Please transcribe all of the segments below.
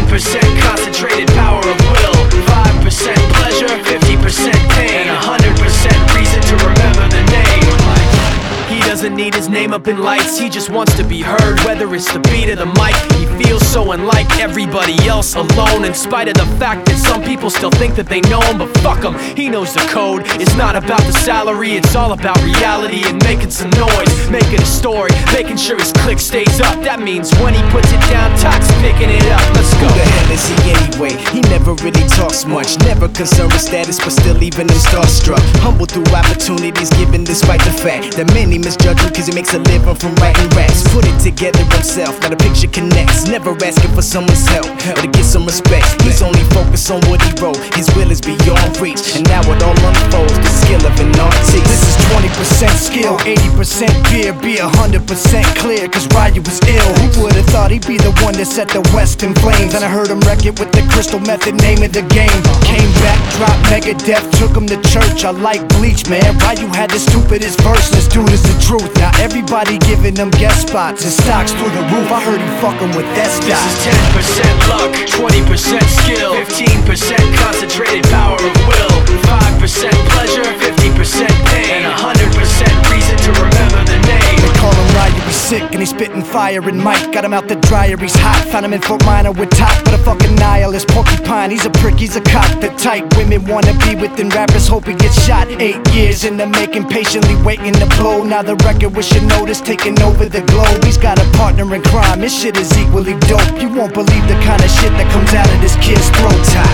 10% concentrated power of will, 5% pleasure, 50% pain, and 100% reason to remember the name. He doesn't need his name up in lights, he just wants to be heard, whether it's the beat of the mic. He feels so unlike everybody else, alone, in spite of the fact that some people still think that they know him. But fuck him, he knows the code. It's not about the salary, it's all about reality and making some noise, making a story, making sure his click stays up. That means when he puts it down, Tox picking it up. Let's go. Who the hell is he anyway? He never really talks much, never concerned with status, but still even him starstruck. Humble through opportunities given despite the fact that many misjudge him cause he makes a living from writing raps. Put it together himself, now the picture connects. Never asking for someone's help or to get some respect. He's only focused on what he wrote, his will is beyond reach, and now it all unfolds, the skill of an artist. This is 20% skill, 80% fear, be 100% clear, cause Ryu was ill. Who would've thought he'd be the one that set the West in flames? And I heard him wreck it with the Crystal Method, name of the game. Came back, dropped Megadeth, took him to church. I like Bleach, man. Ryu had the stupidest verse, this dude is the truth. Now everybody giving them guest spots and stocks through the roof. I heard he fucking with that stock. This is 10% luck, 20% skill, 15% concentrated power of will, 5% pleasure, 50% pain, and 100% reason to remember the name. They call him Ryu, he's sick and he's spitting fire. And Mike got him out the dryer, he's hot. Found him in Fort Minor with Top, but a fucking nihilist porcupine. He's a prick, he's a cop. The type women wanna be within rappers, hope he gets shot. 8 years in the making, patiently waiting to blow. Now the record with your notice taking over the globe. He's got a partner in crime, his shit is equally dope. You won't believe the kind of shit that comes out of this kid's throat.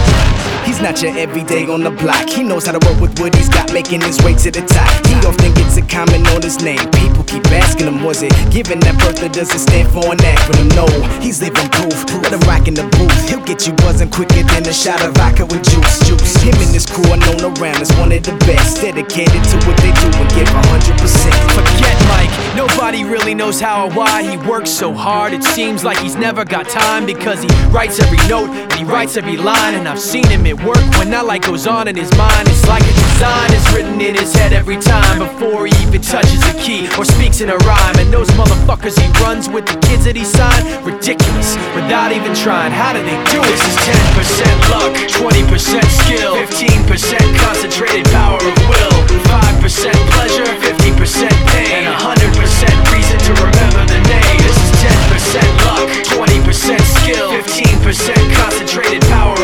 He's not your everyday on the block. He knows how to work with what he's got, making his way to the top. He often gets a comment on his name. People keep asking him, was it given that birth or does it stand for an acronym? No, he's living proof. Let him rock in the booth. He'll get you buzzing quicker than a shot of vodka with juice. Him and his crew are known around as one of the best, dedicated to what they do and give 100%. Forget Mike, nobody really knows how or why he works so hard. It seems like he's never got time, because he writes every note and he writes every line. And I've seen him at work when that light goes on in his mind. It's like a design is written in his head every time, before he even touches a key or speaks in a rhyme. And those motherfuckers he runs with, the kids that he signed, ridiculous, without even trying. How do they do it? This is 10% luck, 20% skill, 15% concentrated power of will, 5% pleasure, 50% pain, and 100% reason to remember the name. This is 10% luck, 20% skill, 15% concentrated power